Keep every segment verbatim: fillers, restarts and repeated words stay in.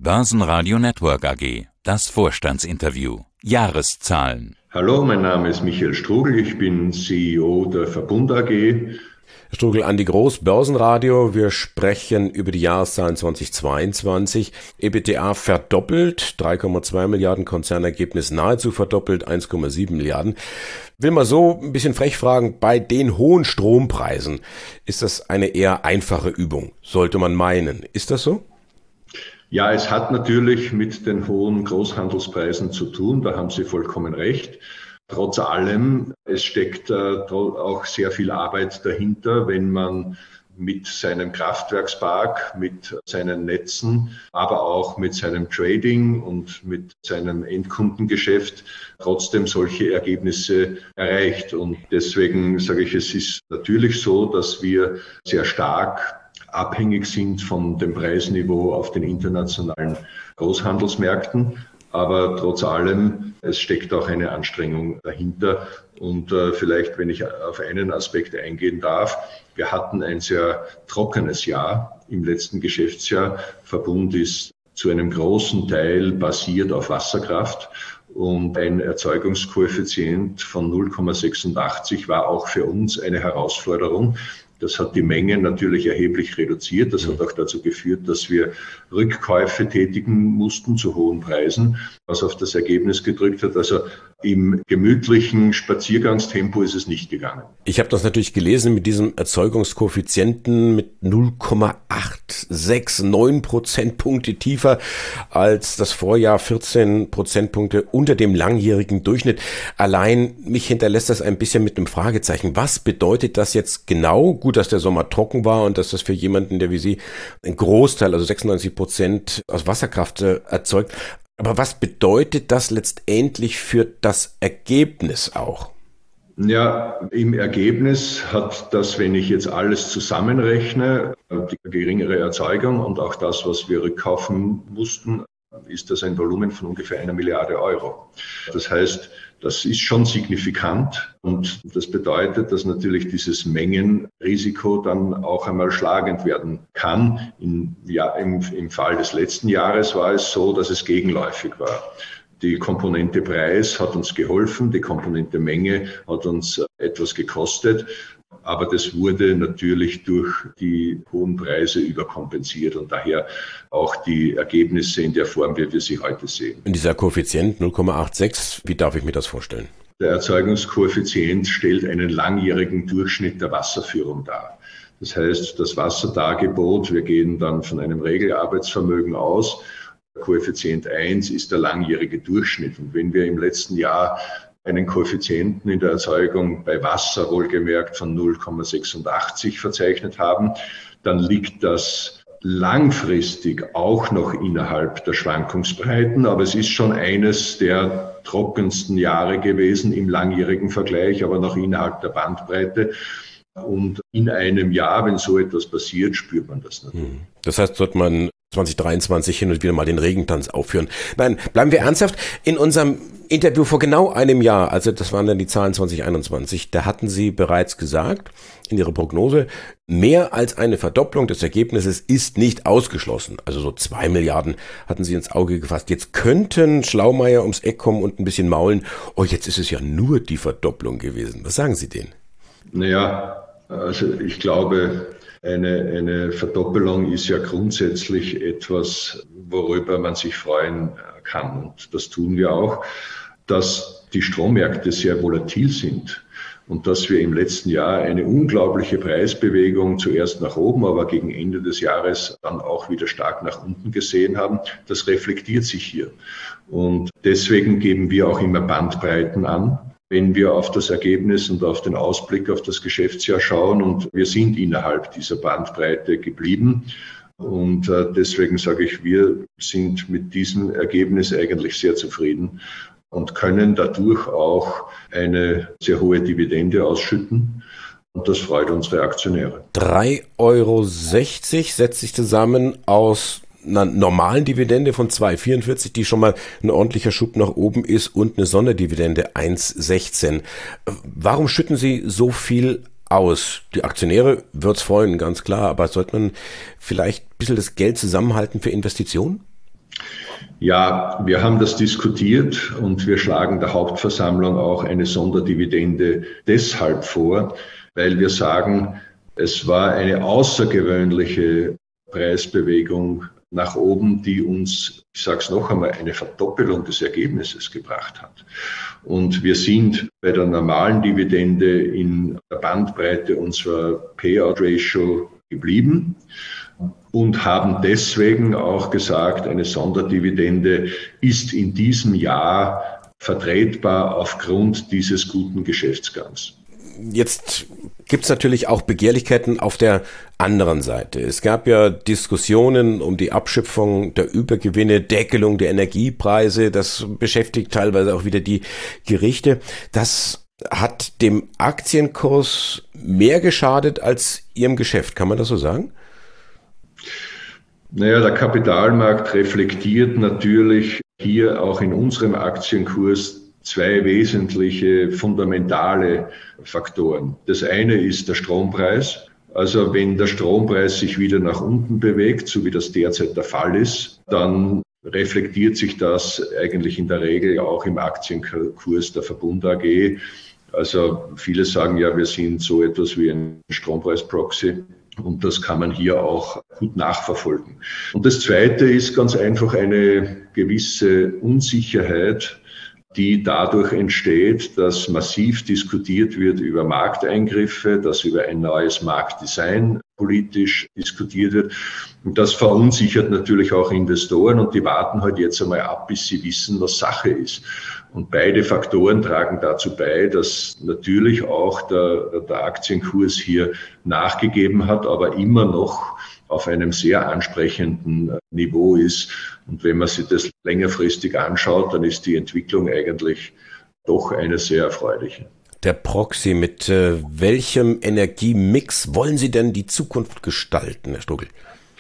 Börsenradio Network A G. Das Vorstandsinterview. Jahreszahlen. Hallo, mein Name ist Michael Strugl, ich bin C E O der Verbund A G. Herr Strugl, Andi Groß, Börsenradio. Wir sprechen über die Jahreszahlen zweitausendzweiundzwanzig. EBITDA verdoppelt, drei Komma zwei Milliarden, Konzernergebnis nahezu verdoppelt, eins Komma sieben Milliarden. Will mal so ein bisschen frech fragen, bei den hohen Strompreisen ist das eine eher einfache Übung, sollte man meinen. Ist das so? Ja, es hat natürlich mit den hohen Großhandelspreisen zu tun, da haben Sie vollkommen recht. Trotz allem, es steckt äh, auch sehr viel Arbeit dahinter, wenn man mit seinem Kraftwerkspark, mit seinen Netzen, aber auch mit seinem Trading und mit seinem Endkundengeschäft trotzdem solche Ergebnisse erreicht. Und deswegen sage ich, es ist natürlich so, dass wir sehr stark abhängig sind von dem Preisniveau auf den internationalen Großhandelsmärkten. Aber trotz allem, es steckt auch eine Anstrengung dahinter. Und äh, vielleicht, wenn ich auf einen Aspekt eingehen darf, wir hatten ein sehr trockenes Jahr im letzten Geschäftsjahr. Verbund ist zu einem großen Teil basiert auf Wasserkraft. Und ein Erzeugungskoeffizient von null Komma sechsundachtzig war auch für uns eine Herausforderung. Das hat die Menge natürlich erheblich reduziert. Das hat auch dazu geführt, dass wir Rückkäufe tätigen mussten zu hohen Preisen, was auf das Ergebnis gedrückt hat. Also im gemütlichen Spaziergangstempo ist es nicht gegangen. Ich habe das natürlich gelesen mit diesem Erzeugungskoeffizienten mit null Komma achthundertneunundsiebzig, Prozentpunkte tiefer als das Vorjahr, vierzehn Prozentpunkte unter dem langjährigen Durchschnitt. Allein mich hinterlässt das ein bisschen mit einem Fragezeichen. Was bedeutet das jetzt genau? Gut, dass der Sommer trocken war und dass das für jemanden, der wie Sie ein Großteil, also sechsundneunzig Prozent aus Wasserkraft äh, erzeugt. Aber was bedeutet das letztendlich für das Ergebnis auch? Ja, im Ergebnis hat das, wenn ich jetzt alles zusammenrechne, die geringere Erzeugung und auch das, was wir rückkaufen mussten, ist das ein Volumen von ungefähr einer Milliarde Euro. Das heißt, das ist schon signifikant und das bedeutet, dass natürlich dieses Mengenrisiko dann auch einmal schlagend werden kann. In, ja, im, im Fall des letzten Jahres war es so, dass es gegenläufig war. Die Komponente Preis hat uns geholfen, die Komponente Menge hat uns etwas gekostet. Aber das wurde natürlich durch die hohen Preise überkompensiert und daher auch die Ergebnisse in der Form, wie wir sie heute sehen. Und dieser Koeffizient null Komma sechsundachtzig, wie darf ich mir das vorstellen? Der Erzeugungskoeffizient stellt einen langjährigen Durchschnitt der Wasserführung dar. Das heißt, das Wasserdargebot, wir gehen dann von einem Regelarbeitsvermögen aus. Koeffizient eins ist der langjährige Durchschnitt. Und wenn wir im letzten Jahr einen Koeffizienten in der Erzeugung bei Wasser wohlgemerkt von null Komma sechsundachtzig verzeichnet haben, dann liegt das langfristig auch noch innerhalb der Schwankungsbreiten, aber es ist schon eines der trockensten Jahre gewesen im langjährigen Vergleich, aber noch innerhalb der Bandbreite. Und in einem Jahr, wenn so etwas passiert, spürt man das natürlich. Das heißt, sollte man zwanzig dreiundzwanzig hin und wieder mal den Regentanz aufführen. Nein, bleiben wir ernsthaft. In unserem Interview vor genau einem Jahr, also das waren dann die Zahlen zwanzig einundzwanzig, da hatten Sie bereits gesagt, in Ihrer Prognose, mehr als eine Verdopplung des Ergebnisses ist nicht ausgeschlossen. Also so zwei Milliarden hatten Sie ins Auge gefasst. Jetzt könnten Schlaumeier ums Eck kommen und ein bisschen maulen. Oh, jetzt ist es ja nur die Verdopplung gewesen. Was sagen Sie denen? Naja, also ich glaube, Eine, eine Verdoppelung ist ja grundsätzlich etwas, worüber man sich freuen kann. Und das tun wir auch, dass die Strommärkte sehr volatil sind und dass wir im letzten Jahr eine unglaubliche Preisbewegung zuerst nach oben, aber gegen Ende des Jahres dann auch wieder stark nach unten gesehen haben. Das reflektiert sich hier. Und deswegen geben wir auch immer Bandbreiten an, wenn wir auf das Ergebnis und auf den Ausblick auf das Geschäftsjahr schauen. Und wir sind innerhalb dieser Bandbreite geblieben. Und deswegen sage ich, wir sind mit diesem Ergebnis eigentlich sehr zufrieden und können dadurch auch eine sehr hohe Dividende ausschütten. Und das freut unsere Aktionäre. drei Euro sechzig setzt sich zusammen aus einer normalen Dividende von zwei Euro vierundvierzig, die schon mal ein ordentlicher Schub nach oben ist, und eine Sonderdividende eins Euro sechzehn. Warum schütten Sie so viel aus? Die Aktionäre wird's freuen, ganz klar, aber sollte man vielleicht ein bisschen das Geld zusammenhalten für Investitionen? Ja, wir haben das diskutiert und wir schlagen der Hauptversammlung auch eine Sonderdividende deshalb vor, weil wir sagen, es war eine außergewöhnliche Preisbewegung nach oben, die uns, ich sage es noch einmal, eine Verdoppelung des Ergebnisses gebracht hat. Und wir sind bei der normalen Dividende in der Bandbreite unserer Payout-Ratio geblieben und haben deswegen auch gesagt, eine Sonderdividende ist in diesem Jahr vertretbar aufgrund dieses guten Geschäftsgangs. Jetzt gibt es natürlich auch Begehrlichkeiten auf der anderen Seite. Es gab ja Diskussionen um die Abschöpfung der Übergewinne, Deckelung der Energiepreise. Das beschäftigt teilweise auch wieder die Gerichte. Das hat dem Aktienkurs mehr geschadet als Ihrem Geschäft. Kann man das so sagen? Naja, der Kapitalmarkt reflektiert natürlich hier auch in unserem Aktienkurs zwei wesentliche, fundamentale Faktoren. Das eine ist der Strompreis. Also wenn der Strompreis sich wieder nach unten bewegt, so wie das derzeit der Fall ist, dann reflektiert sich das eigentlich in der Regel auch im Aktienkurs der Verbund A G. Also viele sagen ja, wir sind so etwas wie ein Strompreisproxy. Und das kann man hier auch gut nachverfolgen. Und das Zweite ist ganz einfach eine gewisse Unsicherheit, die dadurch entsteht, dass massiv diskutiert wird über Markteingriffe, dass über ein neues Marktdesign politisch diskutiert wird. Und das verunsichert natürlich auch Investoren und die warten halt jetzt einmal ab, bis sie wissen, was Sache ist. Und beide Faktoren tragen dazu bei, dass natürlich auch der, der Aktienkurs hier nachgegeben hat, aber immer noch auf einem sehr ansprechenden Niveau ist. Und wenn man sich das längerfristig anschaut, dann ist die Entwicklung eigentlich doch eine sehr erfreuliche. Der Proxy, mit äh, welchem Energiemix wollen Sie denn die Zukunft gestalten, Herr Strugel?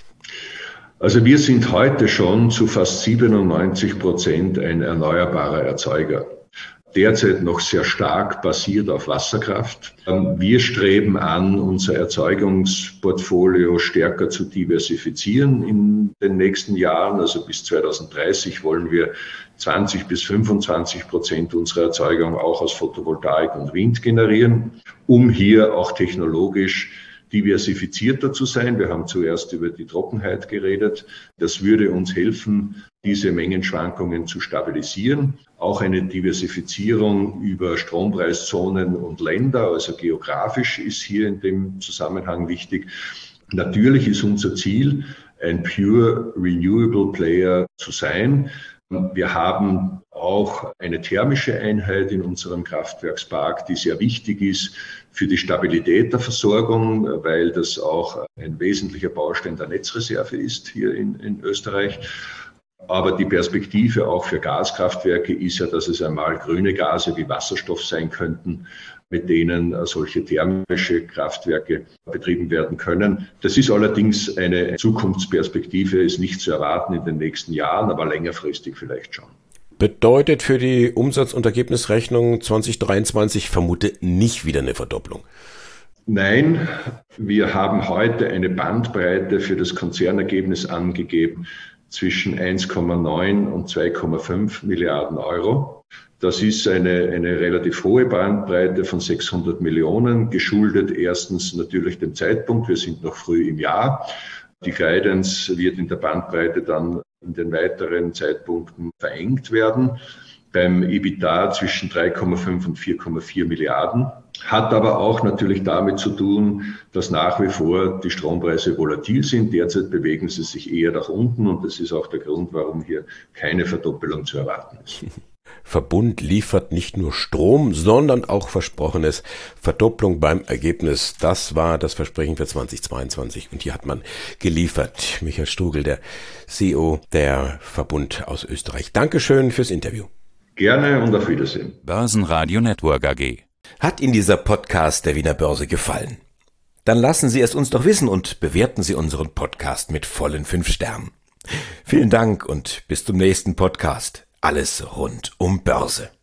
Also wir sind heute schon zu fast siebenundneunzig Prozent ein erneuerbarer Erzeuger. Derzeit noch sehr stark basiert auf Wasserkraft. Wir streben an, unser Erzeugungsportfolio stärker zu diversifizieren in den nächsten Jahren. Also bis zweitausenddreißig wollen wir zwanzig bis fünfundzwanzig Prozent unserer Erzeugung auch aus Photovoltaik und Wind generieren, um hier auch technologisch diversifizierter zu sein. Wir haben zuerst über die Trockenheit geredet. Das würde uns helfen, diese Mengenschwankungen zu stabilisieren. Auch eine Diversifizierung über Strompreiszonen und Länder, also geografisch, ist hier in dem Zusammenhang wichtig. Natürlich ist unser Ziel, ein pure renewable Player zu sein. Wir haben auch eine thermische Einheit in unserem Kraftwerkspark, die sehr wichtig ist für die Stabilität der Versorgung, weil das auch ein wesentlicher Baustein der Netzreserve ist hier in, in Österreich. Aber die Perspektive auch für Gaskraftwerke ist ja, dass es einmal grüne Gase wie Wasserstoff sein könnten, mit denen solche thermische Kraftwerke betrieben werden können. Das ist allerdings eine Zukunftsperspektive, ist nicht zu erwarten in den nächsten Jahren, aber längerfristig vielleicht schon. Bedeutet für die Umsatz- und Ergebnisrechnung zwanzig dreiundzwanzig vermute nicht wieder eine Verdopplung? Nein, wir haben heute eine Bandbreite für das Konzernergebnis angegeben zwischen eins Komma neun und zwei Komma fünf Milliarden Euro. Das ist eine, eine relativ hohe Bandbreite von sechshundert Millionen, geschuldet erstens natürlich dem Zeitpunkt. Wir sind noch früh im Jahr. Die Guidance wird in der Bandbreite dann in den weiteren Zeitpunkten verengt werden. Beim EBITDA zwischen drei Komma fünf und vier Komma vier Milliarden. Hat aber auch natürlich damit zu tun, dass nach wie vor die Strompreise volatil sind. Derzeit bewegen sie sich eher nach unten und das ist auch der Grund, warum hier keine Verdoppelung zu erwarten ist. Verbund liefert nicht nur Strom, sondern auch Versprochenes. Verdopplung beim Ergebnis. Das war das Versprechen für zwanzig zweiundzwanzig und hier hat man geliefert. Michael Strugel, der C E O der Verbund aus Österreich. Dankeschön fürs Interview. Gerne und auf Wiedersehen. Börsenradio Network A G. Hat Ihnen dieser Podcast der Wiener Börse gefallen? Dann lassen Sie es uns doch wissen und bewerten Sie unseren Podcast mit vollen fünf Sternen. Vielen Dank und bis zum nächsten Podcast. Alles rund um Börse.